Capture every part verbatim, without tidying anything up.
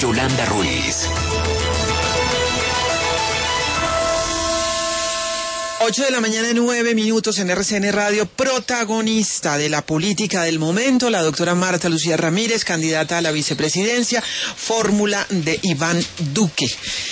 Yolanda Ruiz. ocho de la mañana, nueve minutos en R C N Radio. Protagonista de la política del momento, la doctora Marta Lucía Ramírez, candidata a la vicepresidencia, fórmula de Iván Duque.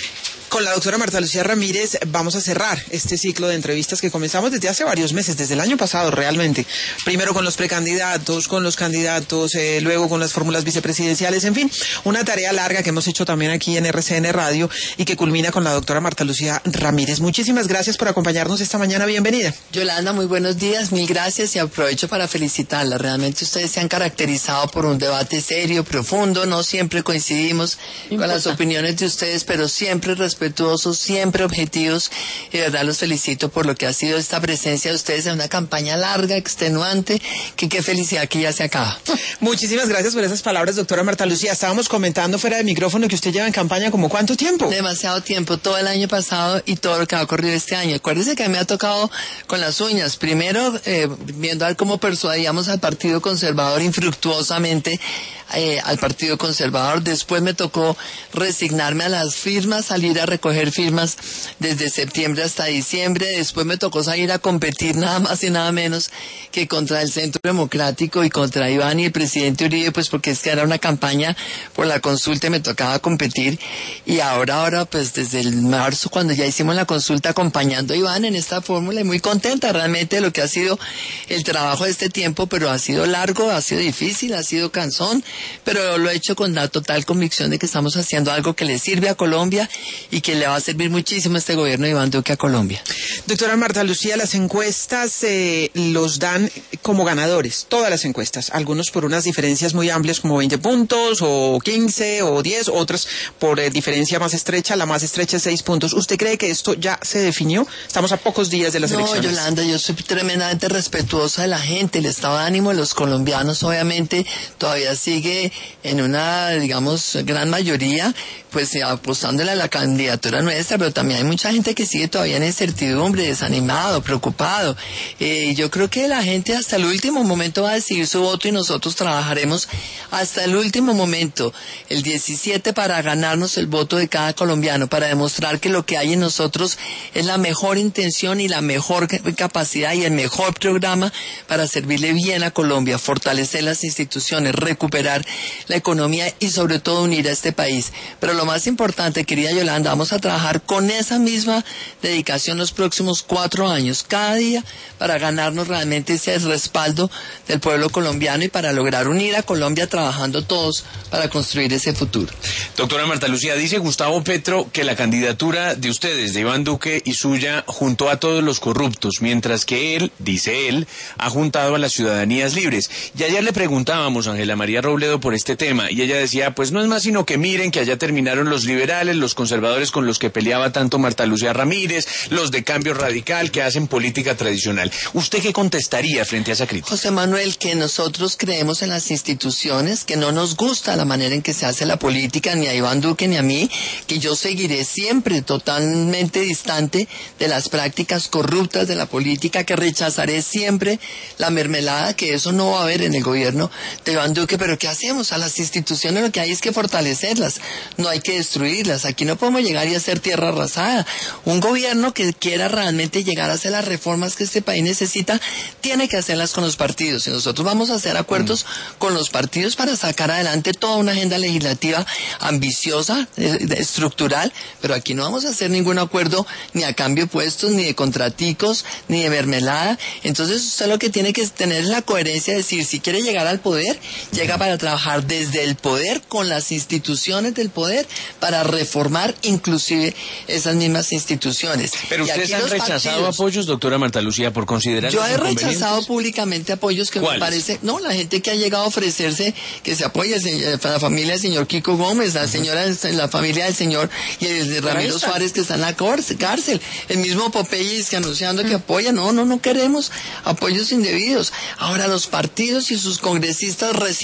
Con la doctora Marta Lucía Ramírez vamos a cerrar este ciclo de entrevistas que comenzamos desde hace varios meses, desde el año pasado realmente. Primero con los precandidatos, con los candidatos, eh, luego con las fórmulas vicepresidenciales, en fin, una tarea larga que hemos hecho también aquí en R C N Radio y que culmina con la doctora Marta Lucía Ramírez. Muchísimas gracias por acompañarnos esta mañana, bienvenida. Yolanda, muy buenos días, mil gracias y aprovecho para felicitarla. Realmente ustedes se han caracterizado por un debate serio, profundo, no siempre coincidimos con las opiniones de ustedes, pero siempre respetuosos, siempre objetivos, y de verdad los felicito por lo que ha sido esta presencia de ustedes en una campaña larga, extenuante, que qué felicidad que ya se acaba. Muchísimas gracias por esas palabras, doctora Marta Lucía. Estábamos comentando fuera de micrófono que usted lleva en campaña ¿como cuánto tiempo? Demasiado tiempo, todo el año pasado y todo lo que ha ocurrido este año. Acuérdense que me ha tocado con las uñas, primero eh, viendo a ver cómo persuadíamos al Partido Conservador infructuosamente, eh, al Partido Conservador, después me tocó resignarme a las firmas, salir a recoger firmas desde septiembre hasta diciembre, después me tocó salir a competir nada más y nada menos que contra el Centro Democrático y contra Iván y el presidente Uribe, pues porque es que era una campaña por la consulta y me tocaba competir, y ahora, ahora pues desde el marzo cuando ya hicimos la consulta acompañando a Iván en esta fórmula y muy contenta realmente de lo que ha sido el trabajo de este tiempo, pero ha sido largo, ha sido difícil, ha sido cansón, pero lo he hecho con la total convicción de que estamos haciendo algo que le sirve a Colombia y que le va a servir muchísimo a este gobierno de Iván Duque a Colombia. Doctora Marta Lucía, las encuestas eh, los dan como ganadores, todas las encuestas, algunos por unas diferencias muy amplias como veinte puntos o quince o diez, otras por eh, diferencia más estrecha, la más estrecha es seis puntos. ¿Usted cree que esto ya se definió? Estamos a pocos días de las no, elecciones. No, Yolanda, yo soy tremendamente respetuosa de la gente, el estado de ánimo de los colombianos obviamente todavía sigue en una, digamos, gran mayoría, pues apostándole a la candidatura nuestra, pero también hay mucha gente que sigue todavía en incertidumbre, desanimado, preocupado. Eh, yo creo que la gente hasta el último momento va a decidir su voto y nosotros trabajaremos hasta el último momento, el diecisiete, para ganarnos el voto de cada colombiano, para demostrar que lo que hay en nosotros es la mejor intención y la mejor capacidad y el mejor programa para servirle bien a Colombia, fortalecer las instituciones, recuperar la economía y sobre todo unir a este país. Pero lo más importante, querida Yolanda, vamos a trabajar con esa misma dedicación los próximos cuatro años, cada día, para ganarnos realmente ese respaldo del pueblo colombiano y para lograr unir a Colombia trabajando todos para construir ese futuro. Doctora Marta Lucía, dice Gustavo Petro que la candidatura de ustedes, de Iván Duque y suya, juntó a todos los corruptos, mientras que él, dice él, ha juntado a las ciudadanías libres. Y ayer le preguntábamos a Ángela María Robledo por este tema, y ella decía, pues no es más sino que miren que allá terminaron los liberales, los conservadores con los que peleaba tanto Marta Lucía Ramírez, los de Cambio Radical que hacen política tradicional. ¿Usted qué contestaría frente a esa crítica? José Manuel, que nosotros creemos en las instituciones, que no nos gusta la manera en que se hace la política, ni a Iván Duque ni a mí, que yo seguiré siempre totalmente distante de las prácticas corruptas de la política, que rechazaré siempre la mermelada, que eso no va a haber en el gobierno de Iván Duque. Pero ¿qué hacemos? A las instituciones lo que hay es que fortalecerlas, no hay que destruirlas. Aquí no podemos llegar y hacer tierra arrasada. Un gobierno que quiera realmente llegar a hacer las reformas que este país necesita, tiene que hacerlas con los partidos, y nosotros vamos a hacer acuerdos mm. con los partidos para sacar adelante toda una agenda legislativa ambiciosa, eh, estructural, pero aquí no vamos a hacer ningún acuerdo ni a cambio de puestos, ni de contraticos, ni de mermelada. Entonces usted lo que tiene que tener es la coherencia de decir, si quiere llegar al poder, llega para trabajar desde el poder, con las instituciones del poder, para reformar inclusive esas mismas instituciones. Pero ustedes han rechazado partidos, apoyos, doctora Marta Lucía, por considerar yo he rechazado públicamente apoyos que ¿Cuáles? Me parece, no, la gente que ha llegado a ofrecerse que se apoye, la familia del señor Kiko Gómez, la señora, la familia del señor y el de Ramiro Suárez, que está en la cárcel, el mismo Popeyes que anunciando que apoya. No, no, no queremos apoyos indebidos. Ahora los partidos y sus congresistas recién elegidos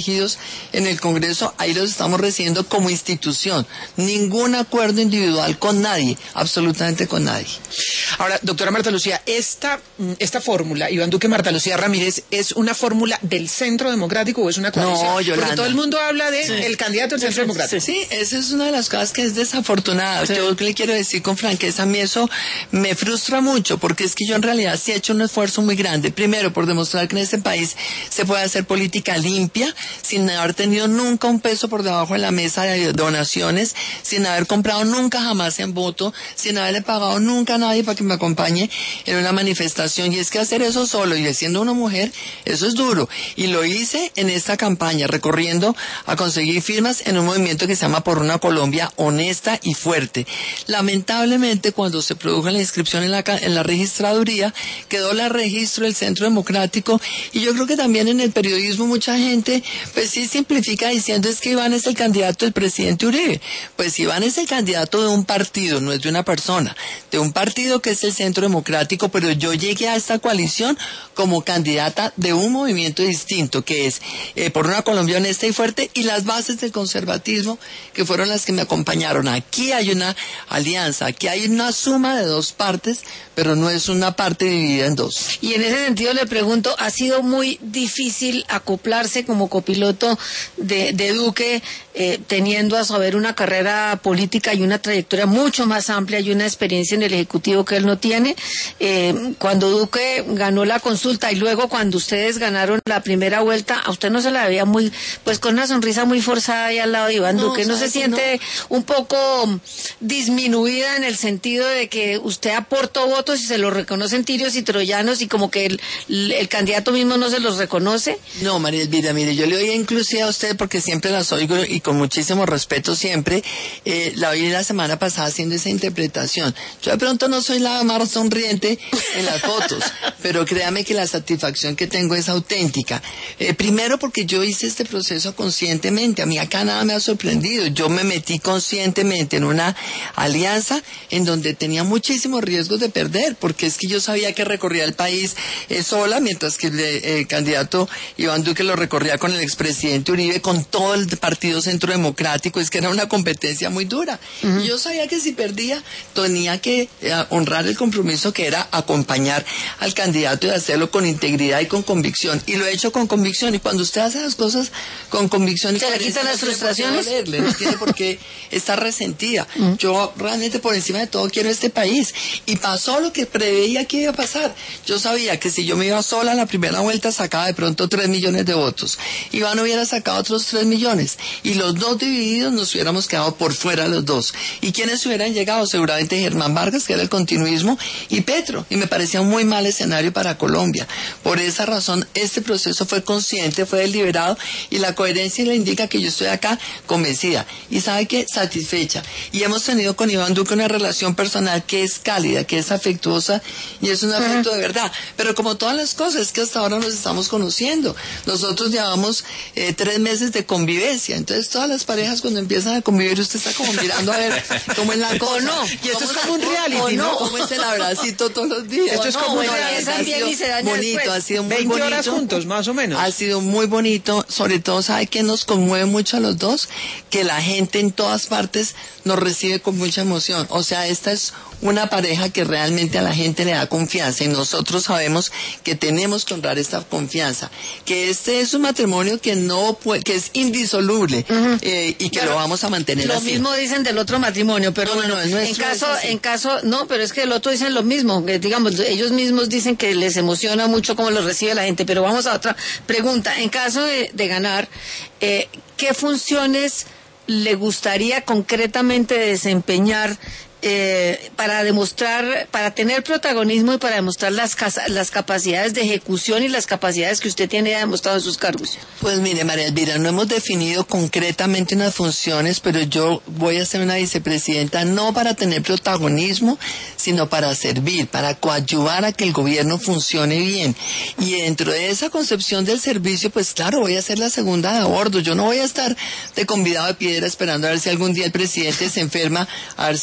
elegidos en el Congreso, ahí los estamos recibiendo como institución. Ningún acuerdo individual con nadie, absolutamente con nadie. Ahora, doctora Marta Lucía, esta, esta fórmula, Iván Duque, Marta Lucía Ramírez, ¿es una fórmula del Centro Democrático o es una coalición? No, Yolanda. Porque todo el mundo habla de sí. el candidato del Centro Democrático. Sí, esa es una de las cosas que es desafortunada. Sí. Yo le quiero decir con franqueza, a mí eso me frustra mucho, porque es que yo en realidad sí he hecho un esfuerzo muy grande. Primero, por demostrar que en este país se puede hacer política limpia, sin haber tenido nunca un peso por debajo de la mesa de donaciones, sin haber comprado nunca jamás en voto, sin haberle pagado nunca a nadie para que me acompañe en una manifestación. Y es que hacer eso solo y siendo una mujer, eso es duro. Y lo hice en esta campaña, recorriendo a conseguir firmas en un movimiento que se llama Por una Colombia honesta y fuerte. Lamentablemente, cuando se produjo la inscripción en la, en la registraduría, quedó la registro del Centro Democrático, y yo creo que también en el periodismo mucha gente pues sí simplifica diciendo es que Iván es el candidato del presidente Uribe. Pues Iván es el candidato de un partido, no es de una persona, de un partido que es el Centro Democrático, pero yo llegué a esta coalición como candidata de un movimiento distinto, que es eh, Por una Colombia honesta y fuerte, y las bases del conservatismo, que fueron las que me acompañaron. Aquí hay una alianza, aquí hay una suma de dos partes, pero no es una parte dividida en dos. Y en ese sentido le pregunto, ¿ha sido muy difícil acoplarse como copiloto de, de Duque, eh, teniendo a saber una carrera política y una trayectoria mucho más amplia y una experiencia en el Ejecutivo que él no tiene? Eh, cuando Duque ganó la consulta y luego cuando ustedes ganaron la primera vuelta, a usted no se la veía muy, pues con una sonrisa muy forzada ahí al lado de Iván no, Duque, ¿no se siente no? un poco disminuida en el sentido de que usted aportó votos y se los reconocen tirios y troyanos y como que el, el candidato mismo no se los reconoce? No, María Elvira, mire, yo le oí inclusive a usted, porque siempre las oigo y con muchísimo respeto siempre, eh, la oí la semana pasada haciendo esa interpretación. Yo de pronto no soy la más sonriente en las fotos, pero créame que la satisfacción que tengo es auténtica. Eh, primero porque yo hice este proceso conscientemente, a mí acá nada me ha sorprendido, yo me metí conscientemente en una alianza en donde tenía muchísimos riesgos de perder, porque es que yo sabía que recorría el país eh, sola, mientras que el eh, candidato Iván Duque lo recorría con el expresidente Uribe, con todo el Partido Centro Democrático, es que era una competencia muy dura. Uh-huh. Y yo sabía que si perdía, tenía que eh, honrar el compromiso que era acompañar al candidato y hacerlo con integridad y con convicción. Y lo he hecho con convicción, y cuando usted hace las cosas con convicción y ¿se le quitan las frustraciones? Dolerle, no tiene por qué estar resentida. Uh-huh. Yo realmente por encima de todo quiero este país, y pasó lo que preveía que iba a pasar. Yo sabía que si yo me iba sola a la primera vuelta sacaba de pronto tres millones de votos, Iván hubiera sacado otros tres millones, y los dos divididos nos hubiéramos quedado por fuera los dos. ¿Y quiénes hubieran llegado? Seguramente Germán Vargas, que era el continuismo, y Petro, y me parecía un muy mal escenario para Colombia. Por esa razón este proceso fue consciente, fue deliberado, y la coherencia le indica que yo estoy acá convencida, y sabe que satisfecha, y hemos tenido con Iván Duque una relación personal que es cálida, que es afectuosa, y es un afecto uh-huh. de verdad. Pero como todas las cosas, es que hasta ahora nos estamos conociendo. Nosotros llevamos eh, tres meses de convivencia, entonces todas las parejas cuando empiezan a convivir usted está como mirando a ver cómo es la cosa. No, y esto es como un reality, ¿no? ¿Cómo es el abracito todos los días? Esto es como no, un reality. Ha sido bonito, ha sido muy veinte bonito. horas juntos, más o menos. Ha sido muy bonito, sobre todo, ¿sabe qué nos conmueve mucho a los dos? Que la gente en todas partes nos recibe con mucha emoción. O sea, esta es una pareja que realmente a la gente le da confianza, y nosotros sabemos que tenemos que honrar esta confianza, que este es un matrimonio que no puede, que es indisoluble, uh-huh. eh, y que claro, lo vamos a mantener lo así. Lo mismo dicen del otro matrimonio, pero no, no, no, en caso, en caso, no, pero es que el otro dicen lo mismo, que digamos, ellos mismos dicen que les emociona mucho cómo lo recibe la gente. Pero vamos a otra pregunta. En caso de, de ganar, eh, ¿qué funciones le gustaría concretamente desempeñar eh, para demostrar, para tener protagonismo y para demostrar las, las capacidades de ejecución y las capacidades que usted tiene demostrado en sus cargos? Pues mire, María Elvira, no hemos definido concretamente unas funciones, pero yo voy a ser una vicepresidenta no para tener protagonismo, sino para servir, para coadyuvar a que el gobierno funcione bien. Y dentro de esa concepción del servicio, pues claro, voy a ser la segunda de a bordo. Yo no voy a estar de convidado de piedra esperando a ver si algún día el presidente se enferma, a ver si yo puedo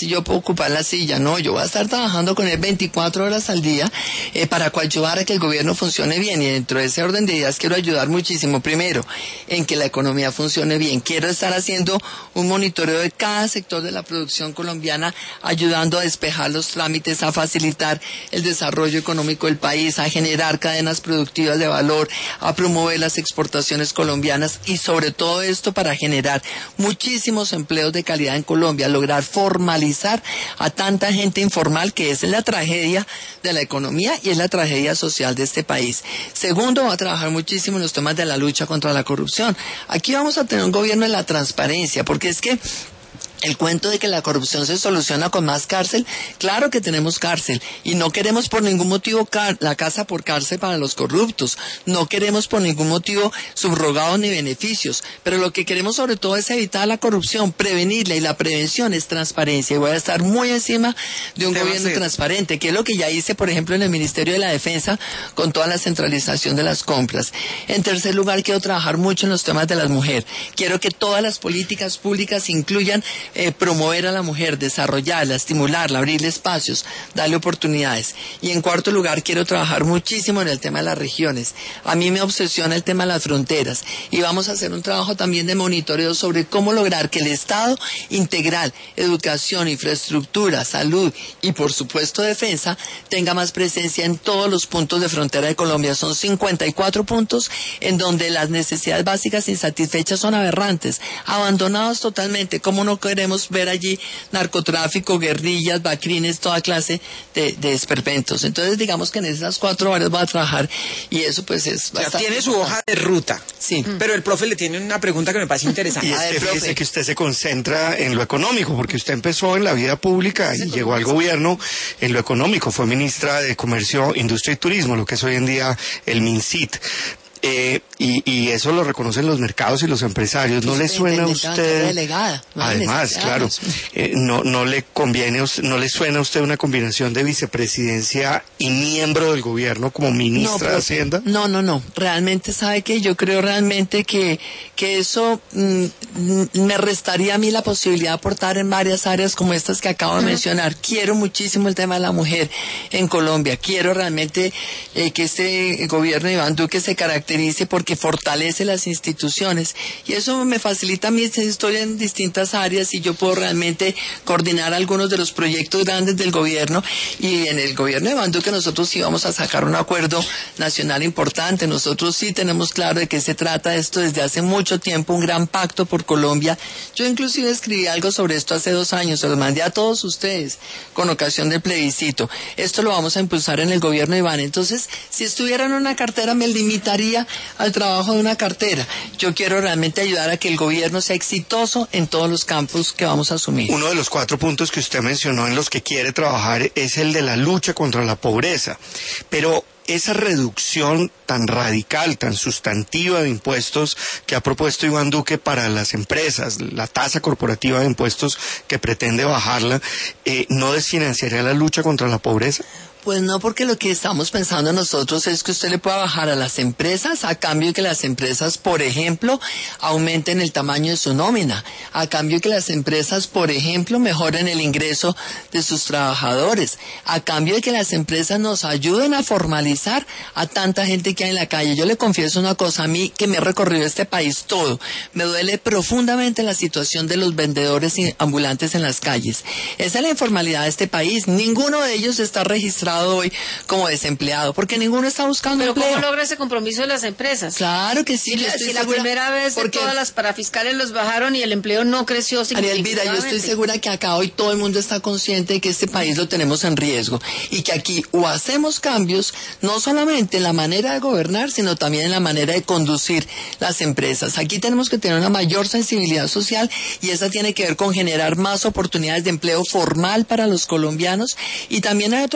ocupar la silla, no, yo voy a estar trabajando con él veinticuatro horas al día eh, para ayudar a que el gobierno funcione bien, y dentro de ese orden de ideas quiero ayudar muchísimo, primero, en que la economía funcione bien. Quiero estar haciendo un monitoreo de cada sector de la producción colombiana, ayudando a despejar los trámites, a facilitar el desarrollo económico del país, a generar cadenas productivas de valor, a promover las exportaciones colombianas, y sobre todo esto para generar muchísimos empleos de calidad en Colombia, lograr formalizar a tanta gente informal, que es la tragedia de la economía y es la tragedia social de este país. Segundo, va a trabajar muchísimo en los temas de la lucha contra la corrupción. Aquí vamos a tener un gobierno de la transparencia, porque es que el cuento de que la corrupción se soluciona con más cárcel, claro que tenemos cárcel, y no queremos por ningún motivo la casa por cárcel para los corruptos, no queremos por ningún motivo subrogados ni beneficios, pero lo que queremos sobre todo es evitar la corrupción, prevenirla, y la prevención es transparencia, y voy a estar muy encima de un gobierno transparente, que es lo que ya hice, por ejemplo, en el Ministerio de la Defensa, con toda la centralización de las compras. En tercer lugar, quiero trabajar mucho en los temas de la mujer, quiero que todas las políticas públicas incluyan Eh, promover a la mujer, desarrollarla, estimularla, abrirle espacios, darle oportunidades. Y en cuarto lugar, quiero trabajar muchísimo en el tema de las regiones. A mí me obsesiona el tema de las fronteras, y vamos a hacer un trabajo también de monitoreo sobre cómo lograr que el Estado integral, educación, infraestructura, salud y por supuesto defensa, tenga más presencia en todos los puntos de frontera de Colombia. Son cincuenta y cuatro puntos en donde las necesidades básicas insatisfechas son aberrantes, abandonados totalmente. ¿Cómo no queremos ver allí narcotráfico, guerrillas, bacrines, toda clase de, de esperpentos? Entonces, digamos que en esas cuatro áreas va a trabajar, y eso pues es bastante. Ya tiene su hoja de ruta. Sí. Pero el profe le tiene una pregunta que me parece interesante. Y es A ver, que profe. fíjese que usted se concentra en lo económico, porque usted empezó en la vida pública y llegó al gobierno en lo económico. Fue ministra de Comercio, Industria y Turismo, lo que es hoy en día el MINCIT. Eh, y, y eso lo reconocen los mercados y los empresarios. ¿No le suena a usted? Delegada, no Además, claro, eh, no, no le conviene, no le suena a usted una combinación de vicepresidencia y miembro del gobierno como ministra no, pero, de Hacienda? No, no, no. Realmente, ¿sabe qué? Yo creo realmente que, que eso mm, me restaría a mí la posibilidad de aportar en varias áreas como estas que acabo de uh-huh. mencionar. Quiero muchísimo el tema de la mujer en Colombia. Quiero realmente eh, que este gobierno de Iván Duque se caracterice porque fortalece las instituciones, y eso me facilita a mí. Estoy en distintas áreas y yo puedo realmente coordinar algunos de los proyectos grandes del gobierno, y en el gobierno de Iván Duque nosotros sí vamos a sacar un acuerdo nacional importante. Nosotros sí tenemos claro de qué se trata esto desde hace mucho tiempo, un gran pacto por Colombia. Yo inclusive escribí algo sobre esto hace dos años, se los mandé a todos ustedes con ocasión del plebiscito. Esto lo vamos a impulsar en el gobierno de Iván. Entonces, si estuviera en una cartera, me limitaría al trabajo de una cartera. Yo quiero realmente ayudar a que el gobierno sea exitoso en todos los campos que vamos a asumir. Uno de los cuatro puntos que usted mencionó en los que quiere trabajar es el de la lucha contra la pobreza, pero esa reducción tan radical, tan sustantiva de impuestos que ha propuesto Iván Duque para las empresas, la tasa corporativa de impuestos que pretende bajarla, eh, ¿no desfinanciaría la lucha contra la pobreza? Pues no, porque lo que estamos pensando nosotros es que usted le pueda bajar a las empresas a cambio de que las empresas, por ejemplo, aumenten el tamaño de su nómina, a cambio de que las empresas, por ejemplo, mejoren el ingreso de sus trabajadores, a cambio de que las empresas nos ayuden a formalizar a tanta gente que hay en la calle. Yo le confieso una cosa, a mí que me he recorrido este país todo, me duele profundamente la situación de los vendedores ambulantes en las calles. Esa es la informalidad de este país. Ninguno de ellos está registrado hoy como desempleado, porque ninguno está buscando Pero empleo. ¿cómo logra ese compromiso de las empresas? Claro que sí. Si, la, si la segura, primera vez de todas las parafiscales los bajaron y el empleo no creció significativamente. Ariel, mira, yo estoy segura que acá hoy todo el mundo está consciente de que este país lo tenemos en riesgo, y que aquí o hacemos cambios, no solamente en la manera de gobernar, sino también en la manera de conducir las empresas. Aquí tenemos que tener una mayor sensibilidad social, y esa tiene que ver con generar más oportunidades de empleo formal para los colombianos. Y también hay otra cosa,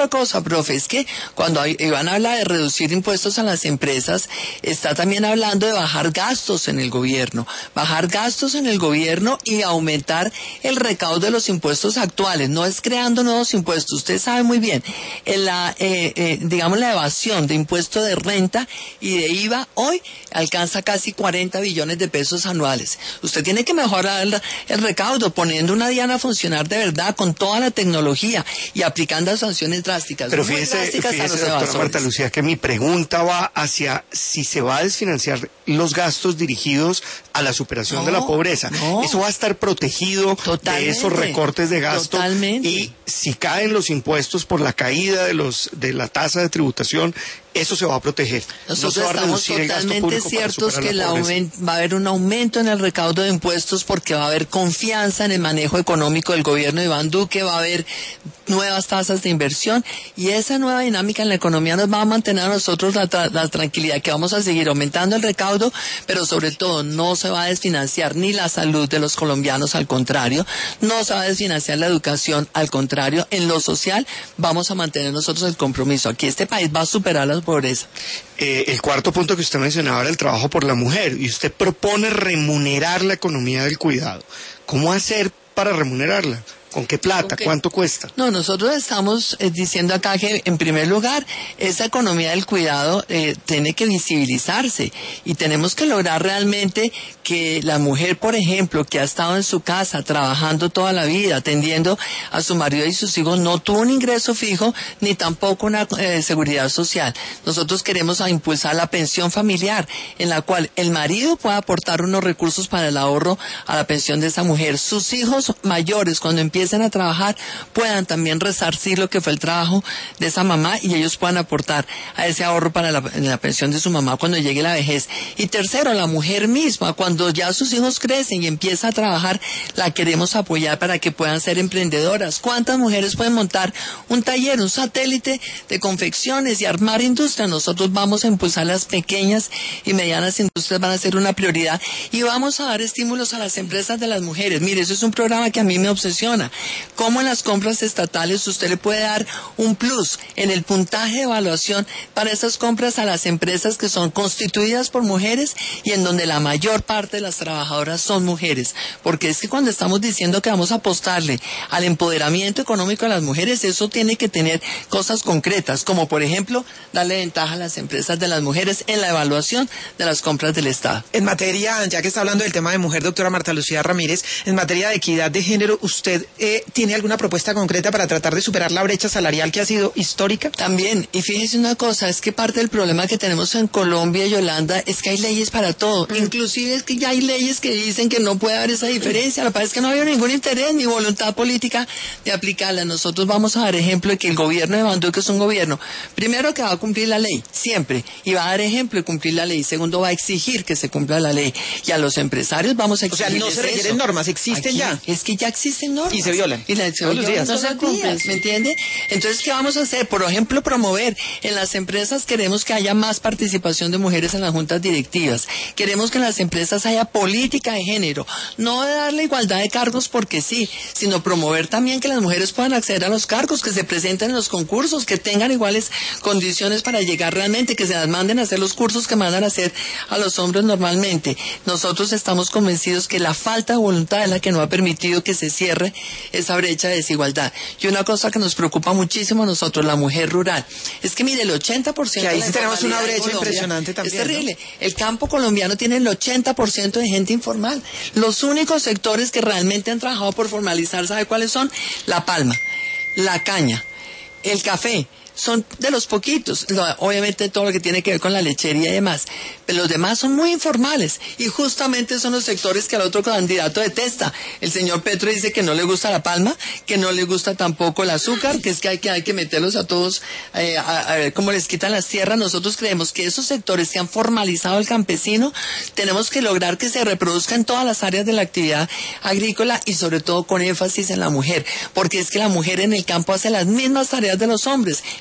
profe, es que cuando Iván habla de reducir impuestos a las empresas, está también hablando de bajar gastos en el gobierno, bajar gastos en el gobierno y aumentar el recaudo de los impuestos actuales, no es creando nuevos impuestos. Usted sabe muy bien, en la, eh, eh, digamos, la evasión de impuesto de renta y de I V A hoy alcanza casi cuarenta billones de pesos anuales. Usted tiene que mejorar el, el recaudo, poniendo una DIAN a funcionar de verdad con toda la tecnología y aplicando sanciones drásticas. Pero muy fíjese, drásticas fíjese a los doctora evasores. Marta Lucía, que mi pregunta va hacia si se va a desfinanciar los gastos dirigidos a la superación No, de la pobreza. no. Eso va a estar protegido Totalmente, de esos recortes de gasto. totalmente. Y si caen los impuestos por la caída de los de la tasa de tributación, eso se va a proteger. Nosotros no se va a estamos reducir el gasto totalmente público para ciertos superar que la el pobreza. aument- va a haber un aumento en el recaudo de impuestos porque va a haber confianza en el manejo económico del gobierno de Iván Duque, va a haber nuevas tasas de inversión y esa nueva dinámica en la economía nos va a mantener a nosotros la, tra- la tranquilidad que vamos a seguir aumentando el recaudo, pero sobre todo no se va a desfinanciar ni la salud de los colombianos, al contrario, no se va a desfinanciar la educación, al contrario, en lo social vamos a mantener nosotros el compromiso. Aquí este país va a superar la pobreza. Eh, el cuarto punto que usted mencionaba era el trabajo por la mujer, y usted propone remunerar la economía del cuidado. ¿Cómo hacer para remunerarla? ¿Con qué plata? Okay. ¿Cuánto cuesta? No, nosotros estamos eh, diciendo acá que, en primer lugar, esa economía del cuidado eh, tiene que visibilizarse y tenemos que lograr realmente que la mujer, por ejemplo, que ha estado en su casa trabajando toda la vida, atendiendo a su marido y sus hijos, no tuvo un ingreso fijo ni tampoco una eh, seguridad social. Nosotros queremos a impulsar la pensión familiar, en la cual el marido pueda aportar unos recursos para el ahorro a la pensión de esa mujer. Sus hijos mayores, cuando empiecen empiecen a trabajar, puedan también resarcir lo que fue el trabajo de esa mamá y ellos puedan aportar a ese ahorro para la, la pensión de su mamá cuando llegue la vejez. Y tercero, la mujer misma, cuando ya sus hijos crecen y empieza a trabajar, la queremos apoyar para que puedan ser emprendedoras. ¿Cuántas mujeres pueden montar un taller, un satélite de confecciones y armar industria? Nosotros vamos a impulsar las pequeñas y medianas industrias, van a ser una prioridad y vamos a dar estímulos a las empresas de las mujeres. Mire, eso es un programa que a mí me obsesiona. Cómo en las compras estatales usted le puede dar un plus en el puntaje de evaluación para esas compras a las empresas que son constituidas por mujeres y en donde la mayor parte de las trabajadoras son mujeres. Porque es que cuando estamos diciendo que vamos a apostarle al empoderamiento económico de las mujeres, eso tiene que tener cosas concretas, como por ejemplo darle ventaja a las empresas de las mujeres en la evaluación de las compras del Estado. En materia, ya que está hablando del tema de mujer, doctora Marta Lucía Ramírez, en materia de equidad de género, ¿usted eh, tiene alguna propuesta concreta para tratar de superar la brecha salarial que ha sido histórica? También, y fíjese una cosa, es que parte del problema que tenemos en Colombia, Yolanda, es que hay leyes para todo. Mm. Inclusive es que ya hay leyes que dicen que no puede haber esa diferencia. Lo que pasa es que no ha habido ningún interés ni voluntad política de aplicarla. Nosotros vamos a dar ejemplo de que el gobierno de Iván Duque es un gobierno, primero, que va a cumplir la ley, siempre, y va a dar ejemplo de cumplir la ley. Segundo, va a exigir que se cumpla la ley. Y a los empresarios vamos a exigir. O sea, no se requieren eso. normas, existen Aquí, ya. Es que ya existen normas. Y se violan. Y la, se Todos los días. No se cumplen, ¿me entiende? Entonces, ¿qué vamos a hacer? Por ejemplo, promover en las empresas, queremos que haya más participación de mujeres en las juntas directivas. Queremos que en las empresas haya política de género. No de darle igualdad de cargos porque sí, sino promover también que las mujeres puedan acceder a los cargos, que se presenten en los concursos, que tengan iguales condiciones para llegar realmente, que se las manden a hacer los cursos que mandan a hacer a los hombres normalmente. Nosotros estamos convencidos que la falta de voluntad es la que no ha permitido que se cierre esa brecha de desigualdad. Y una cosa que nos preocupa muchísimo a nosotros, la mujer rural, es que mire, el ochenta por ciento que ahí de la sí tenemos una informalidad en brecha Colombia impresionante también, es terrible. ¿no? El campo colombiano tiene el ochenta por ciento de gente informal. Los únicos sectores que realmente han trabajado por formalizar, ¿sabe cuáles son? La palma, la caña, el café. Son de los poquitos, obviamente todo lo que tiene que ver con la lechería y demás, pero los demás son muy informales y justamente son los sectores que al otro candidato detesta. El señor Petro dice que no le gusta la palma, que no le gusta tampoco el azúcar, que es que hay que, hay que meterlos a todos eh, a, a ver cómo les quitan las tierras. Nosotros creemos que esos sectores que han formalizado al campesino, tenemos que lograr que se reproduzca en todas las áreas de la actividad agrícola y sobre todo con énfasis en la mujer, porque es que la mujer en el campo hace las mismas tareas de los hombres y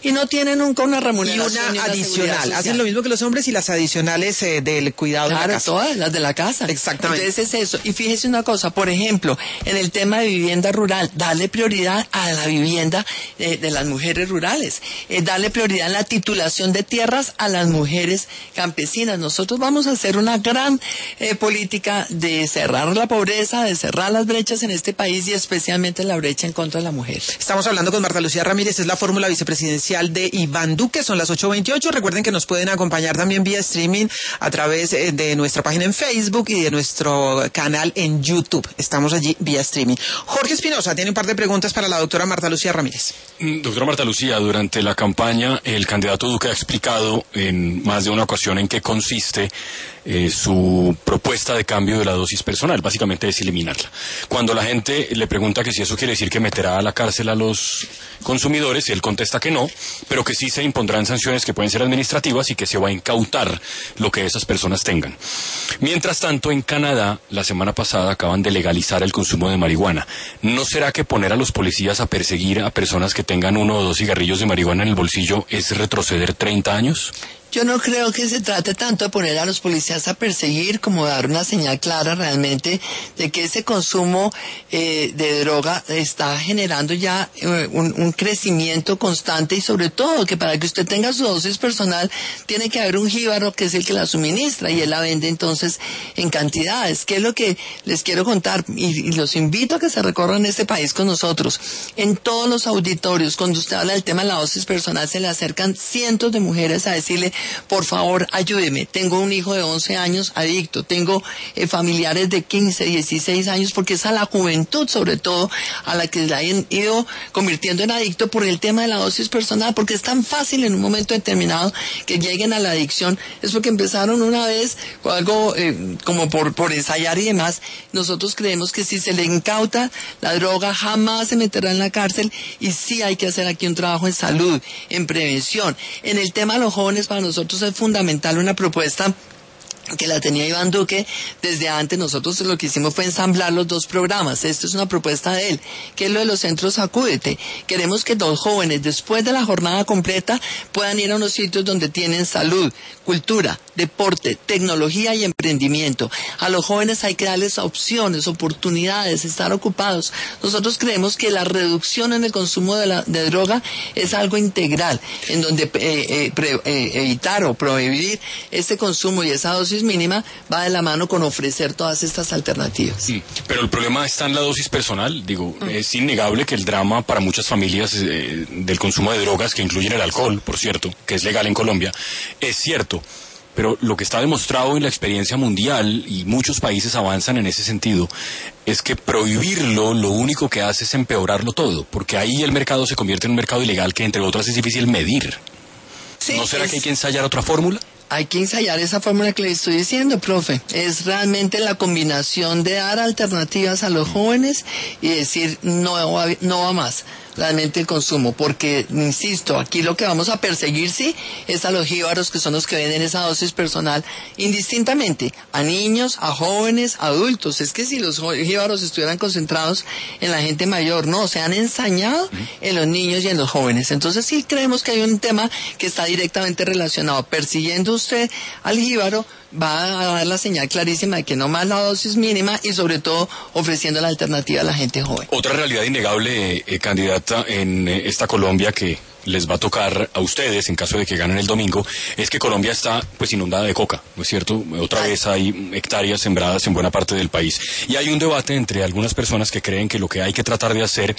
y no tienen nunca una Y remuneración. una ni adicional. Hacen lo mismo que los hombres y las adicionales eh, del cuidado Claro, de la casa. todas las de la casa. Exactamente. Entonces es eso. Y fíjese una cosa, por ejemplo, en el tema de vivienda rural, darle prioridad a la vivienda eh, de las mujeres rurales, eh, darle prioridad en la titulación de tierras a las mujeres campesinas. Nosotros vamos a hacer una gran eh, política de cerrar la pobreza, de cerrar las brechas en este país y especialmente la brecha en contra de la mujer. Estamos hablando con Marta Lucía Ramírez, es la fórmula vicepresidencial de Iván Duque, son las ocho veintiocho. Recuerden que nos pueden acompañar también vía streaming a través eh, de nuestra página en Facebook y de nuestro canal en YouTube. Estamos allí vía streaming. Jorge Espinosa tiene un par de preguntas para la doctora Marta Lucía Ramírez. Doctora Marta Lucía, durante la campaña el candidato Duque ha explicado en más de una ocasión en qué consiste eh, su propuesta de cambio de la dosis personal, básicamente es eliminarla. Cuando la gente le pregunta que si eso quiere decir que meterá a la cárcel a los consumidores, él contesta que no, pero que sí se impondrán sanciones que pueden ser administrativas y que se va a incautar lo que esas personas tengan. Mientras tanto, en Canadá, la semana pasada acaban de legalizar el consumo de marihuana. ¿No será que poner a los policías a perseguir a personas que tengan uno o dos cigarrillos de marihuana en el bolsillo es retroceder treinta años? Yo no creo que se trate tanto de poner a los policías a perseguir como dar una señal clara realmente de que ese consumo eh, de droga está generando ya eh, un, un crecimiento constante y sobre todo que para que usted tenga su dosis personal tiene que haber un jíbaro que es el que la suministra y él la vende entonces en cantidades. ¿Qué es lo que les quiero contar? Y, y los invito a que se recorran este país con nosotros. En todos los auditorios, cuando usted habla del tema de la dosis personal, se le acercan cientos de mujeres a decirle: por favor, ayúdeme, tengo un hijo de once años adicto, tengo eh, familiares de quince, dieciséis años, porque es a la juventud sobre todo a la que la han ido convirtiendo en adicto por el tema de la dosis personal, porque es tan fácil en un momento determinado que lleguen a la adicción, es porque empezaron una vez con algo eh, como por, por ensayar y demás. Nosotros creemos que si se le incauta la droga jamás se meterá en la cárcel y sí hay que hacer aquí un trabajo en salud, en prevención. En el tema de los jóvenes, para nosotros es fundamental una propuesta que la tenía Iván Duque desde antes. Nosotros lo que hicimos fue ensamblar los dos programas. Esto es una propuesta de él, que es lo de los centros Acúdete. Queremos que los jóvenes, después de la jornada completa, puedan ir a unos sitios donde tienen salud, cultura, deporte, tecnología y emprendimiento. A los jóvenes hay que darles opciones, oportunidades, estar ocupados. Nosotros creemos que la reducción en el consumo de, la, de droga es algo integral, en donde eh, eh, pre, eh, evitar o prohibir ese consumo y esa dosis mínima va de la mano con ofrecer todas estas alternativas. Sí, pero el problema está en la dosis personal. Digo, mm. es innegable que el drama para muchas familias eh, del consumo de drogas, que incluyen el alcohol, por cierto, que es legal en Colombia, es cierto. Pero lo que está demostrado en la experiencia mundial, y muchos países avanzan en ese sentido, es que prohibirlo lo único que hace es empeorarlo todo, porque ahí el mercado se convierte en un mercado ilegal que, entre otras, es difícil medir. Sí, ¿no será es... que hay que ensayar otra fórmula? Hay que ensayar esa fórmula que le estoy diciendo, profe. Es realmente la combinación de dar alternativas a los jóvenes y decir no va, no va más realmente el consumo, porque, insisto, aquí lo que vamos a perseguir, sí, es a los jíbaros, que son los que venden esa dosis personal indistintamente, a niños, a jóvenes, a adultos. Es que si los jíbaros estuvieran concentrados en la gente mayor, no, se han ensañado en los niños y en los jóvenes. Entonces sí creemos que hay un tema que está directamente relacionado. Persiguiendo usted al jíbaro, va a dar la señal clarísima de que no más la dosis mínima y sobre todo ofreciendo la alternativa a la gente joven. Otra realidad innegable, eh, candidata, en eh, esta Colombia que les va a tocar a ustedes en caso de que ganen el domingo, es que Colombia está pues inundada de coca, ¿no es cierto? Otra vez hay hectáreas sembradas en buena parte del país. Y hay un debate entre algunas personas que creen que lo que hay que tratar de hacer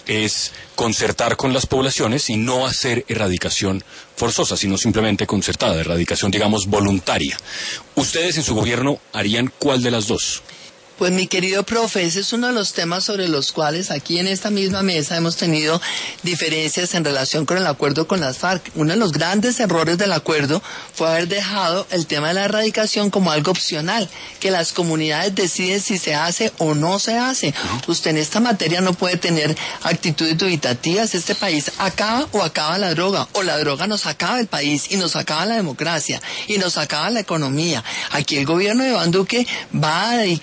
es concertar con las poblaciones y no hacer erradicación forzosa, sino simplemente concertada, erradicación, digamos, voluntaria. ¿Ustedes en su gobierno harían cuál de las dos? Pues mi querido profe, ese es uno de los temas sobre los cuales aquí en esta misma mesa hemos tenido diferencias en relación con el acuerdo con las FARC. Uno de los grandes errores del acuerdo fue haber dejado el tema de la erradicación como algo opcional, que las comunidades deciden si se hace o no se hace. Usted en esta materia no puede tener actitudes dubitativas. Este país acaba o acaba la droga, o la droga nos acaba el país y nos acaba la democracia y nos acaba la economía. Aquí el gobierno de Iván Duque va a dedicarse con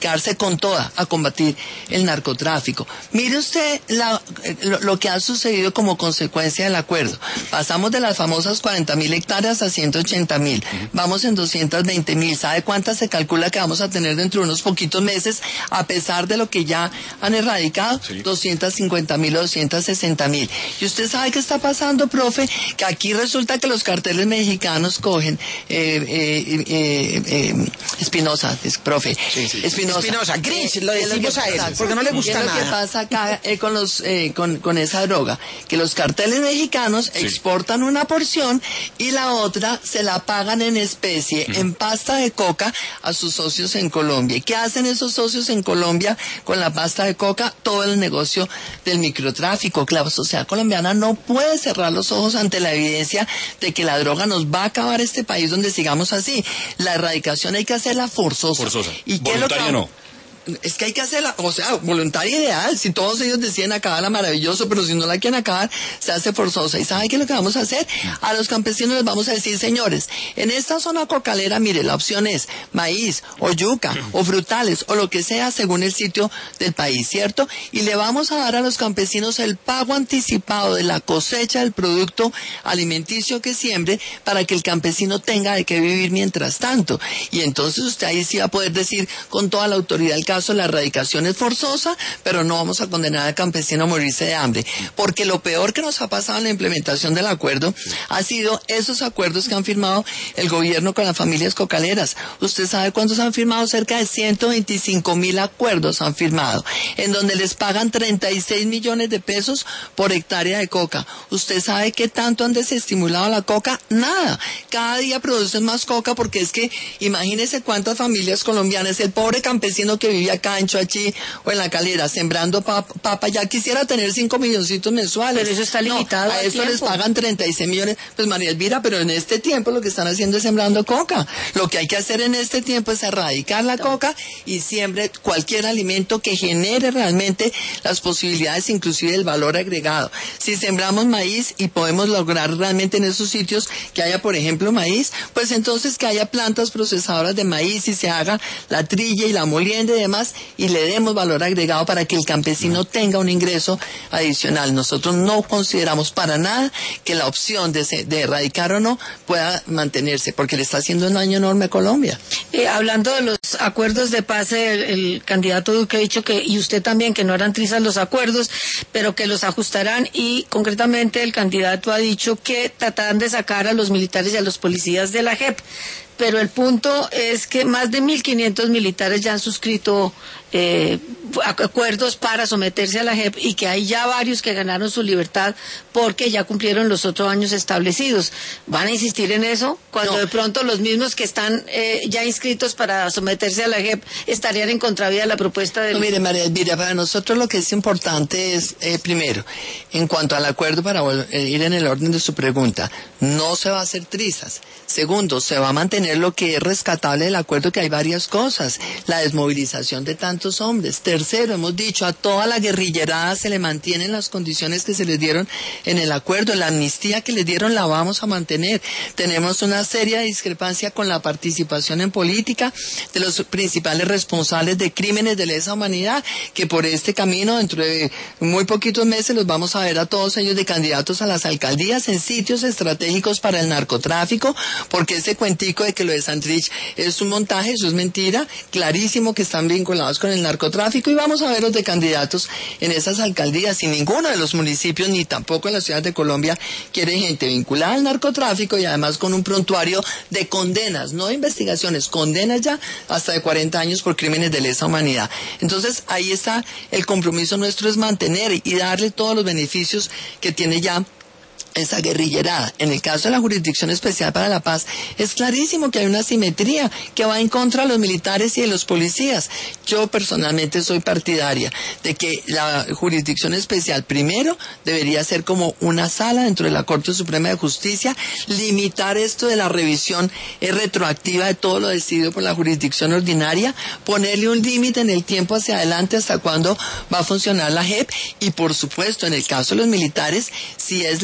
con toda a combatir el narcotráfico. Mire usted la, lo, lo que ha sucedido como consecuencia del acuerdo. Pasamos de las famosas cuarenta mil hectáreas a ciento ochenta mil. Vamos en doscientos veinte mil. ¿Sabe cuántas se calcula que vamos a tener dentro de unos poquitos meses, a pesar de lo que ya han erradicado? Sí. doscientos cincuenta mil o doscientos sesenta mil. ¿Y usted sabe qué está pasando, profe? Que aquí resulta que los carteles mexicanos cogen, eh, eh, eh, eh, Espinosa, es profe, sí, sí. Espinosa. Espinosa, Grinch, lo decimos a él, porque no le gusta nada. ¿Qué es lo que pasa acá eh, con, los, eh, con, con esa droga? Que los carteles mexicanos sí. exportan una porción y la otra se la pagan en especie, uh-huh. en pasta de coca, a sus socios en Colombia. ¿Y qué hacen esos socios en Colombia con la pasta de coca? Todo el negocio del microtráfico. La sociedad colombiana no puede cerrar los ojos ante la evidencia de que la droga nos va a acabar este país donde sigamos así. La erradicación hay que hacerla forzosa. Forzosa. ¿Y qué voluntaria es lo que... no. Es que hay que hacerla, o sea, voluntaria ideal. Si todos ellos deciden acabarla, maravilloso, pero si no la quieren acabar, se hace forzosa. ¿Y saben qué es lo que vamos a hacer? A los campesinos les vamos a decir, señores, en esta zona cocalera, mire, la opción es maíz, o yuca, o frutales, o lo que sea, según el sitio del país, ¿cierto? Y le vamos a dar a los campesinos el pago anticipado de la cosecha del producto alimenticio que siembre, para que el campesino tenga de qué vivir mientras tanto. Y entonces usted ahí sí va a poder decir con toda la autoridad el caso, la erradicación es forzosa, pero no vamos a condenar al campesino a morirse de hambre, porque lo peor que nos ha pasado en la implementación del acuerdo ha sido esos acuerdos que han firmado el gobierno con las familias cocaleras. ¿Usted sabe cuántos han firmado? Cerca de ciento veinticinco mil acuerdos han firmado, en donde les pagan treinta y seis millones de pesos por hectárea de coca. ¿Usted sabe qué tanto han desestimulado la coca? Nada. Cada día producen más coca, porque es que imagínese cuántas familias colombianas, el pobre campesino que vive acá en Choachí o en La Calera sembrando papa, papa ya quisiera tener cinco milloncitos mensuales. Pero eso está limitado. No, a eso les pagan treinta y seis millones. Pues María Elvira, pero en este tiempo lo que están haciendo es sembrando coca. Lo que hay que hacer en este tiempo es erradicar la coca y siembre cualquier alimento que genere realmente las posibilidades, inclusive el valor agregado. Si sembramos maíz y podemos lograr realmente en esos sitios que haya, por ejemplo, maíz, pues entonces que haya plantas procesadoras de maíz y se haga la trilla y la molienda y demás, y le demos valor agregado para que el campesino tenga un ingreso adicional. Nosotros no consideramos para nada que la opción de, se, de erradicar o no pueda mantenerse, porque le está haciendo un daño enorme a Colombia. Eh, hablando de los acuerdos de paz, el, el candidato Duque ha dicho que, y usted también, que no harán trizas los acuerdos, pero que los ajustarán, y concretamente el candidato ha dicho que tratarán de sacar a los militares y a los policías de la J E P. Pero el punto es que más de mil quinientos militares ya han suscrito eh, acuerdos para someterse a la J E P, y que hay ya varios que ganaron su libertad porque ya cumplieron los otros años establecidos. ¿Van a insistir en eso? Cuando no. de pronto los mismos que están eh, ya inscritos para someterse a la J E P estarían en contravía de la propuesta de... No, mire, María Elvira, para nosotros lo que es importante es, eh, primero, en cuanto al acuerdo, para ir en el orden de su pregunta, no se va a hacer trizas. Segundo, se va a mantener lo que es rescatable del acuerdo, que hay varias cosas. La desmovilización de tantos hombres. Tercero, hemos dicho, a toda la guerrillerada se le mantienen las condiciones que se les dieron en el acuerdo. La amnistía que les dieron la vamos a mantener. Tenemos una seria discrepancia con la participación en política de los principales responsables de crímenes de lesa humanidad, que por este camino, dentro de muy poquitos meses, los vamos a ver a todos ellos de candidatos a las alcaldías en sitios estratégicos para el narcotráfico, porque ese cuentico de que lo de Santrich es un montaje, eso es mentira, clarísimo que están vinculados con el narcotráfico, y vamos a ver los de candidatos en esas alcaldías, y ninguno de los municipios, ni tampoco en las ciudades de Colombia, quiere gente vinculada al narcotráfico, y además con un prontuario de condenas, no de investigaciones, condenas ya hasta de cuarenta años por crímenes de lesa humanidad. Entonces ahí está el compromiso nuestro, es mantener y darle todos los beneficios que tiene ya esa guerrillerada. En el caso de la Jurisdicción Especial para la Paz, es clarísimo que hay una simetría que va en contra de los militares y de los policías. Yo personalmente soy partidaria de que la Jurisdicción Especial primero debería ser como una sala dentro de la Corte Suprema de Justicia, limitar esto de la revisión retroactiva de todo lo decidido por la Jurisdicción Ordinaria, ponerle un límite en el tiempo hacia adelante hasta cuándo va a funcionar la J E P, y por supuesto en el caso de los militares, si es la J E P la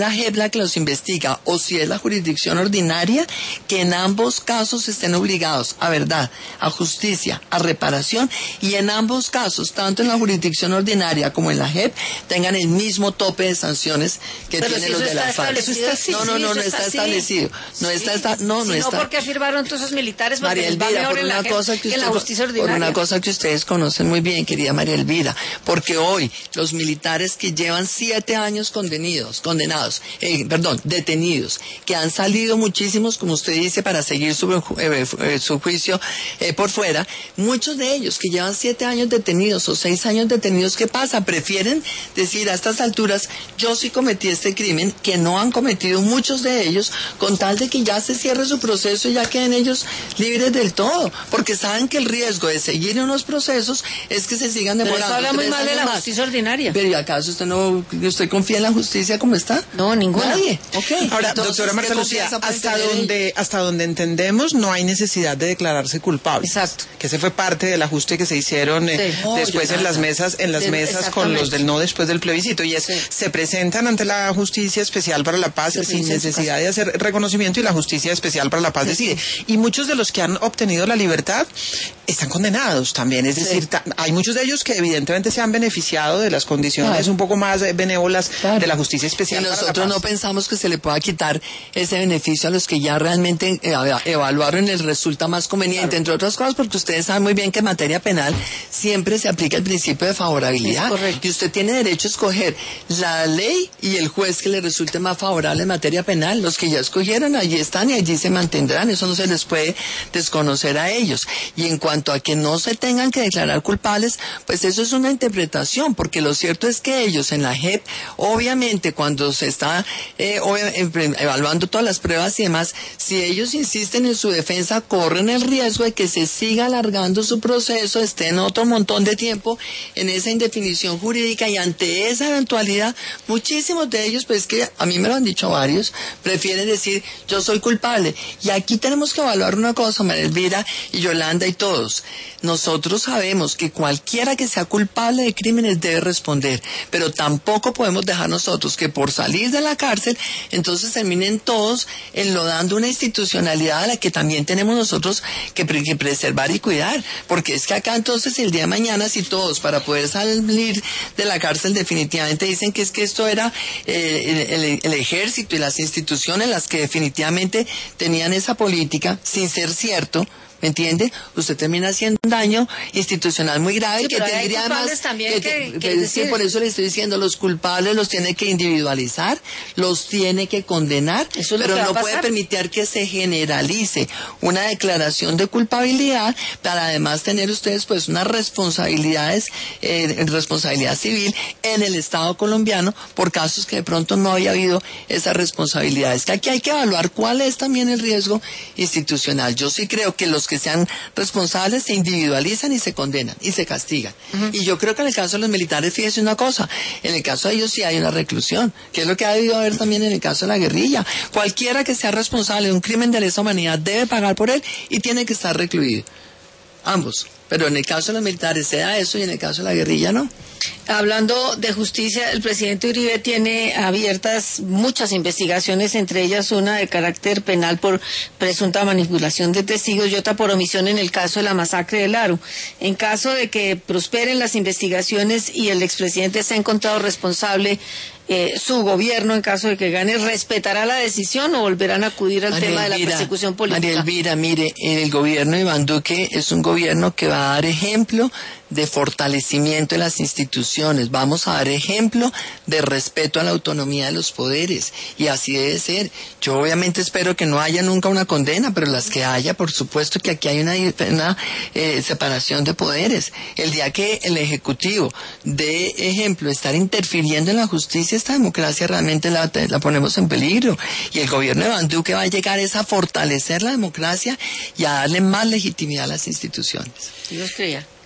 la que los investiga o si es la jurisdicción ordinaria, que en ambos casos estén obligados a verdad, a justicia, a reparación, y en ambos casos, tanto en la jurisdicción ordinaria como en la J E P, tengan el mismo tope de sanciones que Pero tienen si los eso de la está FARC. establecido así, No, no, sí, no, eso no está está así. establecido. No Sí. está, está, no, Si no no, está. ¿por qué firmaron todos esos militares? Porque María les va Elvira, mejor por en la una J E P cosa que que en usted, la justicia por ordinaria. una cosa que ustedes conocen muy bien, querida María Elvira, porque hoy los militares que llevan siete años condenados, condenados, eh, perdón, detenidos, que han salido muchísimos, como usted dice, para seguir su, eh, eh, su juicio eh, por fuera, muchos de ellos que llevan siete años detenidos o seis años detenidos, ¿qué pasa? Prefieren decir a estas alturas, yo sí cometí este crimen, que no han cometido muchos de ellos, con tal de que ya se cierre su proceso y ya queden ellos libres del todo, porque saben que el riesgo de seguir en unos procesos es que se sigan Pero demorando. eso habla muy tres mal de años la más. justicia ordinaria. Pero ¿y acaso usted no, usted confía en la justicia como está? No, ninguna. Nadie. Ok. Ahora, Entonces, doctora ¿qué Marta Lucía, confianza pueden hasta tener ellos? donde, hasta donde entendemos, no hay necesidad de declararse culpable. Exacto. Que ese fue parte del ajuste que se hicieron eh, Sí. Oh, después en Yolanda. las mesas, en las De- mesas con los exactamente. del no después del plebiscito. Y es, Sí. se presentan ante la Justicia Especial para la Paz Se sin pronuncia en su necesidad de hacer reconocimiento, y la Justicia Especial para la Paz decide. Y muchos de los que han obtenido la libertad están condenados también. Es decir, ta- hay muchos de ellos que evidentemente se han beneficiado de las condiciones Claro. un poco más eh, benévolas Claro. de la Justicia Y Especial para la nosotros Paz. no pensamos que se le pueda quitar ese beneficio a los que ya realmente eh, evaluaron les resulta más conveniente, entre otras cosas porque ustedes saben muy bien que en materia penal siempre se aplica el principio de favorabilidad. Es correcto. Y usted tiene derecho a escoger la ley y el juez que le resulte más favorable en materia penal. Los que ya escogieron allí están y allí se mantendrán. Eso no se les puede desconocer a ellos. Y en cuanto a que no se tengan que declarar culpables, pues eso es una interpretación, porque lo cierto es que ellos en la J E P, obviamente cuando se está eh, obvia- eh, evaluando todas las pruebas y demás, si ellos insisten en su defensa, corren el riesgo de que se siga alargando su proceso, estén otro montón de tiempo en esa indefinición jurídica, y ante esa eventualidad, muchísimos de ellos, pues que a mí me lo han dicho varios, prefieren decir yo soy culpable. Y aquí tenemos que evaluar una cosa, María Elvira y Yolanda y todos. Nosotros sabemos que cualquiera que sea culpable de crímenes debe responder, pero tampoco podemos dejar nosotros que por salir de la cárcel, entonces terminen todos enlodando una institucionalidad a la que también tenemos nosotros que, pre- que preservar y cuidar, porque es que acá entonces el día de mañana, si todos para poder salir de la cárcel definitivamente dicen que es que esto era eh, el, el- el ejército y las instituciones las que definitivamente tenían esa política, sin ser cierto, ¿me entiende? Usted termina haciendo un daño institucional muy grave, Sí, que pero hay tendría culpables más también que- que que- decir- sí, por eso le estoy diciendo, los culpables los tiene que individualizar, los tiene que condenar, Eso es lo pero que va no a puede pasar. permitir que se generalice una declaración de culpabilidad para además tener ustedes pues unas responsabilidades, eh, responsabilidad civil en el Estado colombiano por casos que de pronto no había habido esas responsabilidades. Que aquí hay que evaluar cuál es también el riesgo institucional. Yo sí creo que los que sean responsables se individualizan y se condenan y se castigan. Y yo creo que en el caso de los militares, fíjese una cosa, en el caso de ellos sí hay una reclusión, que es lo que ha debido haber también en el caso de la guerrilla. Cualquiera que sea responsable de un crimen de lesa humanidad debe pagar por él y tiene que estar recluido. Ambos. Pero en el caso de los militares se da eso y en el caso de la guerrilla no. Hablando de justicia, el presidente Uribe tiene abiertas muchas investigaciones, entre ellas una de carácter penal por presunta manipulación de testigos y otra por omisión en el caso de la masacre de Laru. En caso de que prosperen las investigaciones y el expresidente sea encontrado responsable, eh, su gobierno, en caso de que gane, ¿respetará la decisión o volverán a acudir al María tema de la Elvira, persecución política? María Elvira, mire, el gobierno de Iván Duque es un gobierno que va a dar ejemplo de fortalecimiento de las instituciones, vamos a dar ejemplo de respeto a la autonomía de los poderes, y así debe ser. Yo obviamente espero que no haya nunca una condena, pero las que haya, por supuesto que aquí hay una, una eh, separación de poderes. El día que el Ejecutivo dé ejemplo, estar interfiriendo en la justicia, esta democracia realmente la, la ponemos en peligro, y el gobierno de Iván Duque va a llegar es a fortalecer la democracia y a darle más legitimidad a las instituciones. Dios creía.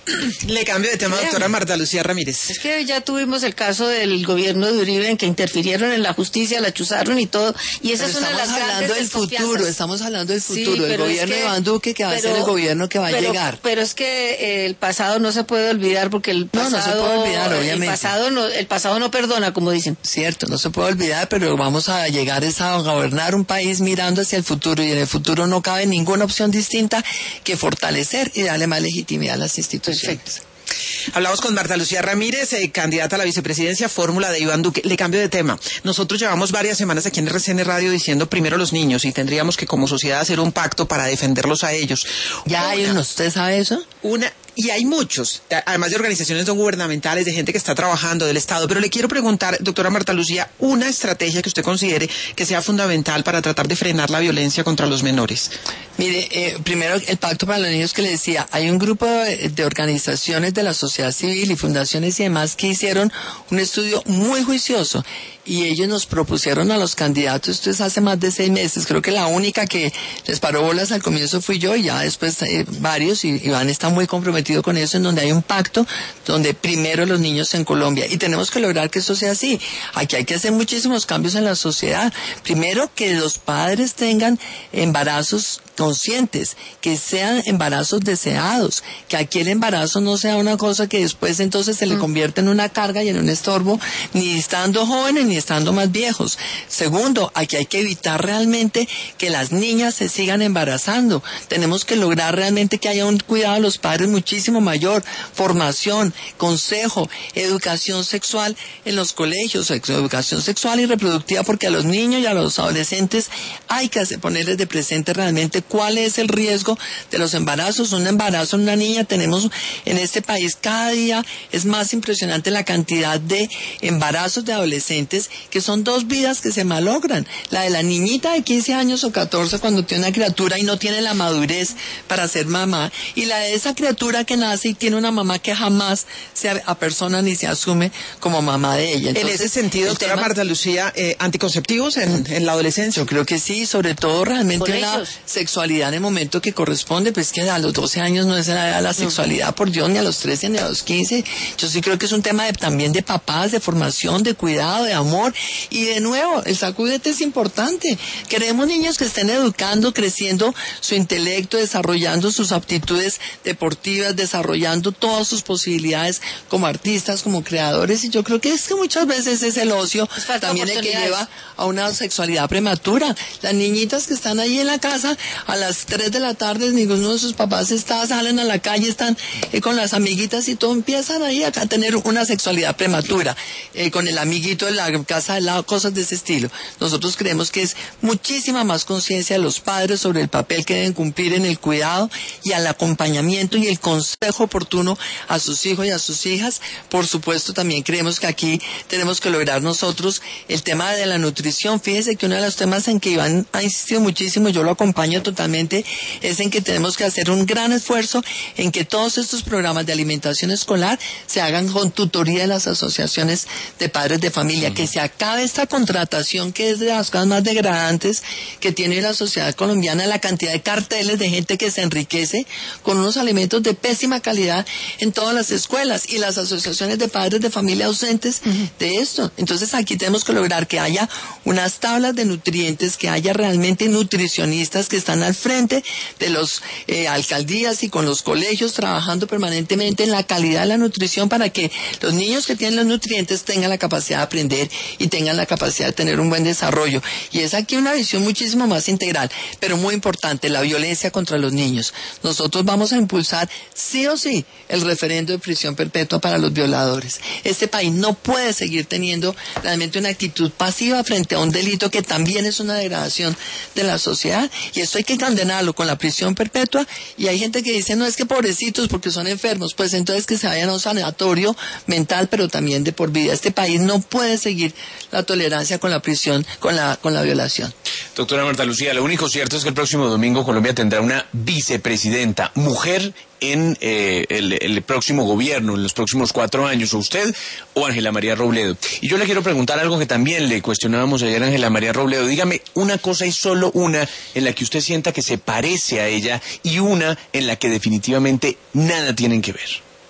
Le cambio de tema, Vean. doctora Marta Lucía Ramírez. Es que ya tuvimos el caso del gobierno de Uribe en que interfirieron en la justicia, la chuzaron y todo, y esa Pero es una de estamos las grandes hablando del desconfianzas. futuro, estamos hablando del Sí, futuro, del pero es gobierno que- de Iván Duque que va a pero- ser el gobierno que va pero- a llegar. Pero es que eh, el pasado no se puede olvidar porque el No, no se pasado, puede olvidar, obviamente. el pasado no, el pasado no perdona, como dicen. Cierto, no se puede olvidar, pero vamos a llegar es a gobernar un país mirando hacia el futuro y en el futuro no cabe ninguna opción distinta que fortalecer y darle más legitimidad a las instituciones. Perfecto. Hablamos con Marta Lucía Ramírez, eh, candidata a la vicepresidencia, fórmula de Iván Duque. Le cambio de tema. Nosotros llevamos varias semanas aquí en R C N Radio diciendo primero los niños y tendríamos que como sociedad hacer un pacto para defenderlos a ellos. Ya hay Una- unos, ¿usted sabe eso? Una, y hay muchos, a- además de organizaciones no gubernamentales, de gente que está trabajando del Estado, pero le quiero preguntar, doctora Marta Lucía, una estrategia que usted considere que sea fundamental para tratar de frenar la violencia contra los menores. Mire, eh, primero el Pacto para los Niños que le decía, hay un grupo de, de organizaciones de la sociedad civil y fundaciones y demás que hicieron un estudio muy juicioso y ellos nos propusieron a los candidatos, esto es hace más de seis meses, creo que la única que les paró bolas al comienzo fui yo y ya después eh, varios, y Iván está muy comprometido con eso, en donde hay un pacto donde primero los niños en Colombia y tenemos que lograr que eso sea así. Aquí hay que hacer muchísimos cambios en la sociedad. Primero, que los padres tengan embarazos conscientes, que sean embarazos deseados, que aquí el embarazo no sea una cosa que después entonces se le convierte en una carga y en un estorbo, ni estando jóvenes ni estando más viejos. Segundo, aquí hay que evitar realmente que las niñas se sigan embarazando. Tenemos que lograr realmente que haya un cuidado de los padres muchísimo mayor, formación, consejo, educación sexual en los colegios, educación sexual y reproductiva, porque a los niños y a los adolescentes hay que hacer, ponerles de presente realmente cuál es el riesgo de los embarazos. Un embarazo en una niña, tenemos en este país cada día es más impresionante la cantidad de embarazos de adolescentes, que son dos vidas que se malogran. La de la niñita de quince años o catorce cuando tiene una criatura y no tiene la madurez para ser mamá, y la de esa criatura que nace y tiene una mamá que jamás se apersona ni se asume como mamá de ella. Entonces, en ese sentido, el doctora tema- Marta Lucía, eh, ¿anticonceptivos en, en la adolescencia? Yo creo que sí, sobre todo realmente una Colegios. sexualidad en el momento que corresponde, pues que a los doce años no es la edad de la sexualidad, por Dios, ni a los trece ni a los quince. Yo sí creo que es un tema de, también de papás, de formación, de cuidado, de amor. Y de nuevo, el sacudete es importante. Queremos niños que estén educando, creciendo su intelecto, desarrollando sus aptitudes deportivas, desarrollando todas sus posibilidades como artistas, como creadores. Y yo creo que es que muchas veces es el ocio Es falta de también el que oportunidades. lleva a una sexualidad prematura. Las niñitas que están ahí en la casa a las tres de la tarde, ninguno de sus papás está, salen a la calle, están eh, con las amiguitas y todo, empiezan ahí a, a tener una sexualidad prematura, eh, con el amiguito de la casa de lado, cosas de ese estilo. Nosotros creemos que es muchísima más conciencia de los padres sobre el papel que deben cumplir en el cuidado y al acompañamiento y el consejo oportuno a sus hijos y a sus hijas. Por supuesto, también creemos que aquí tenemos que lograr nosotros el tema de la nutrición. Fíjese que uno de los temas en que Iván ha insistido muchísimo, yo lo acompaño totalmente, es en que tenemos que hacer un gran esfuerzo en que todos estos programas de alimentación escolar se hagan con tutoría de las asociaciones de padres de familia, que se acabe esta contratación que es de las cosas más degradantes que tiene la sociedad colombiana, la cantidad de carteles de gente que se enriquece con unos alimentos de pésima calidad en todas las escuelas y las asociaciones de padres de familia ausentes de esto. Entonces aquí tenemos que lograr que haya unas tablas de nutrientes, que haya realmente nutricionistas que están al frente de las eh, alcaldías y con los colegios trabajando permanentemente en la calidad de la nutrición para que los niños que tienen los nutrientes tengan la capacidad de aprender y tengan la capacidad de tener un buen desarrollo. Y es aquí una visión muchísimo más integral, pero muy importante, la violencia contra los niños. Nosotros vamos a impulsar sí o sí el referendo de prisión perpetua para los violadores. Este país no puede seguir teniendo realmente una actitud pasiva frente a un delito que también es una degradación de la sociedad, y esto hay que condenarlo con la prisión perpetua. Y hay gente que dice, no, es que pobrecitos porque son enfermos, pues entonces que se vayan a un sanatorio mental, pero también de por vida. Este país no puede seguir la tolerancia con la prisión, con la, con la violación. Doctora Marta Lucía, lo único cierto es que el próximo domingo Colombia tendrá una vicepresidenta mujer en eh, el, el próximo gobierno, en los próximos cuatro años, o usted o Ángela María Robledo. Y yo le quiero preguntar algo que también le cuestionábamos ayer a Ángela María Robledo. Dígame una cosa y solo una en la que usted sienta que se parece a ella y una en la que definitivamente nada tienen que ver.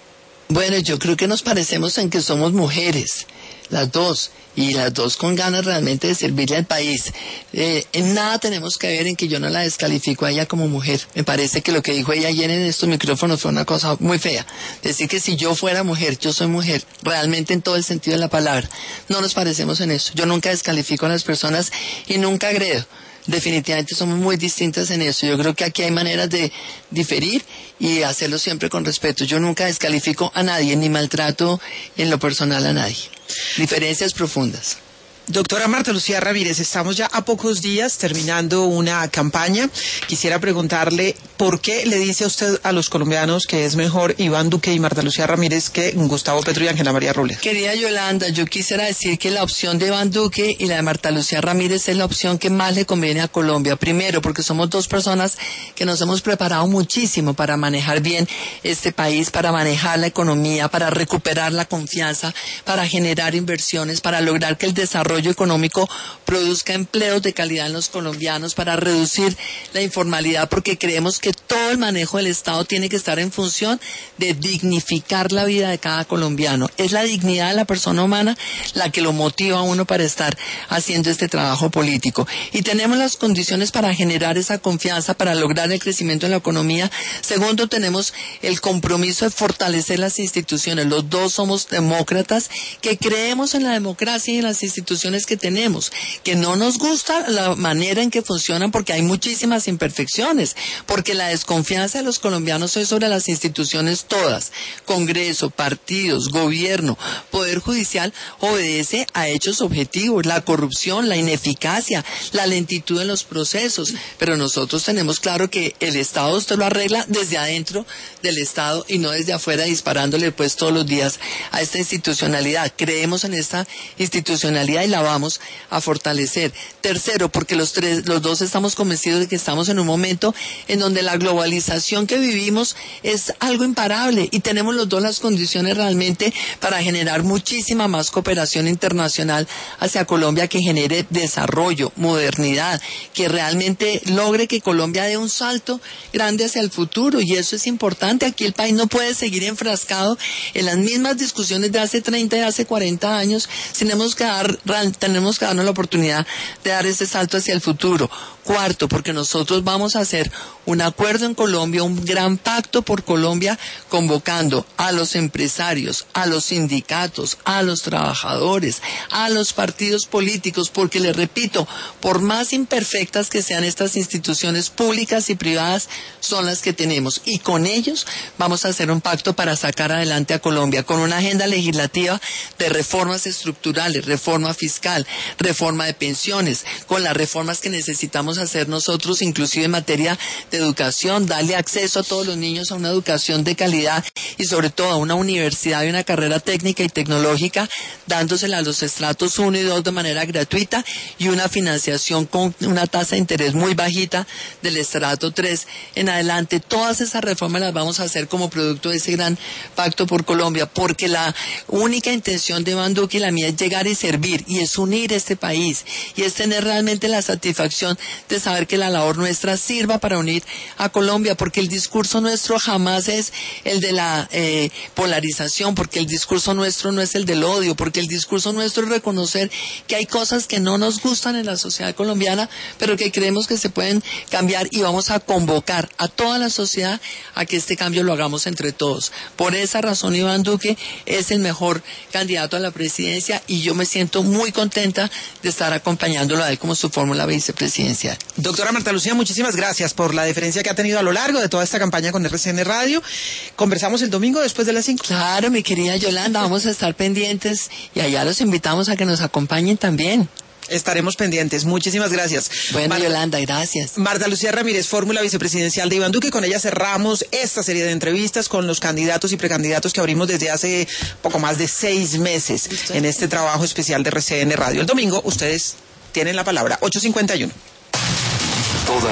Bueno, yo creo que nos parecemos en que somos mujeres, las dos, y las dos con ganas realmente de servirle al país. Eh, en nada tenemos que ver en que yo no la descalifico a ella como mujer. Me parece que lo que dijo ella ayer en estos micrófonos fue una cosa muy fea. Decir que si yo fuera mujer, yo soy mujer, realmente en todo el sentido de la palabra. No nos parecemos en eso. Yo nunca descalifico a las personas y nunca agredo. Definitivamente somos muy distintas en eso. Yo creo que aquí hay maneras de diferir y hacerlo siempre con respeto. Yo nunca descalifico a nadie, ni maltrato en lo personal a nadie. Diferencias profundas. Doctora Marta Lucía Ramírez, estamos ya a pocos días terminando una campaña. Quisiera preguntarle por qué le dice a usted a los colombianos que es mejor Iván Duque y Marta Lucía Ramírez que Gustavo Petro y Ángela María Ruller. Querida Yolanda, yo quisiera decir que la opción de Iván Duque y la de Marta Lucía Ramírez es la opción que más le conviene a Colombia. Primero, porque somos dos personas que nos hemos preparado muchísimo para manejar bien este país, para manejar la economía, para recuperar la confianza, para generar inversiones, para lograr que el desarrollo económico produzca empleos de calidad en los colombianos, para reducir la informalidad, porque creemos que todo el manejo del Estado tiene que estar en función de dignificar la vida de cada colombiano. Es la dignidad de la persona humana la que lo motiva a uno para estar haciendo este trabajo político. Y tenemos las condiciones para generar esa confianza, para lograr el crecimiento en la economía. Segundo, tenemos el compromiso de fortalecer las instituciones. Los dos somos demócratas que creemos en la democracia y en las instituciones que tenemos, que no nos gusta la manera en que funcionan porque hay muchísimas imperfecciones, porque la desconfianza de los colombianos es sobre las instituciones todas, Congreso, partidos, gobierno, Poder Judicial, obedece a hechos objetivos, la corrupción, la ineficacia, la lentitud en los procesos, pero nosotros tenemos claro que el Estado usted lo arregla desde adentro del Estado y no desde afuera disparándole pues todos los días a esta institucionalidad. Creemos en esta institucionalidad y la vamos a fortalecer. Tercero, porque los tres, los dos estamos convencidos de que estamos en un momento en donde la globalización que vivimos es algo imparable y tenemos los dos las condiciones realmente para generar muchísima más cooperación internacional hacia Colombia que genere desarrollo, modernidad, que realmente logre que Colombia dé un salto grande hacia el futuro, y eso es importante. Aquí el país no puede seguir enfrascado en las mismas discusiones de hace treinta y hace cuarenta años. Tenemos que dar tenemos que darnos la oportunidad de dar ese salto hacia el futuro. Cuarto, porque nosotros vamos a hacer un acuerdo en Colombia, un gran pacto por Colombia, convocando a los empresarios, a los sindicatos, a los trabajadores, a los partidos políticos, porque les repito, por más imperfectas que sean estas instituciones públicas y privadas, son las que tenemos, y con ellos vamos a hacer un pacto para sacar adelante a Colombia, con una agenda legislativa de reformas estructurales, reforma fiscal, reforma de pensiones, con las reformas que necesitamos hacer nosotros, inclusive en materia de educación, darle acceso a todos los niños a una educación de calidad y sobre todo a una universidad y una carrera técnica y tecnológica, dándosela a los estratos uno y dos de manera gratuita y una financiación con una tasa de interés muy bajita del estrato tres en adelante. Todas esas reformas las vamos a hacer como producto de ese gran pacto por Colombia, porque la única intención de Iván Duque y la mía es llegar y servir, y es unir este país, y es tener realmente la satisfacción de saber que la labor nuestra sirva para unir a Colombia, porque el discurso nuestro jamás es el de la eh, polarización, porque el discurso nuestro no es el del odio, porque el discurso nuestro es reconocer que hay cosas que no nos gustan en la sociedad colombiana, pero que creemos que se pueden cambiar, y vamos a convocar a toda la sociedad a que este cambio lo hagamos entre todos. Por esa razón, Iván Duque es el mejor candidato a la presidencia, y yo me siento muy contenta de estar acompañándolo a él como su fórmula vicepresidencial. Doctora Marta Lucía, muchísimas gracias por la deferencia que ha tenido a lo largo de toda esta campaña con R C N Radio. Conversamos el domingo después de las cinco. Claro, mi querida Yolanda, vamos a estar pendientes y allá los invitamos a que nos acompañen también. Estaremos pendientes. Muchísimas gracias. Bueno, Mar Yolanda, gracias. Marta Lucía Ramírez, fórmula vicepresidencial de Iván Duque. Con ella cerramos esta serie de entrevistas con los candidatos y precandidatos que abrimos desde hace poco más de seis meses en este trabajo especial de R C N Radio. El domingo ustedes tienen la palabra. ocho cincuenta y uno.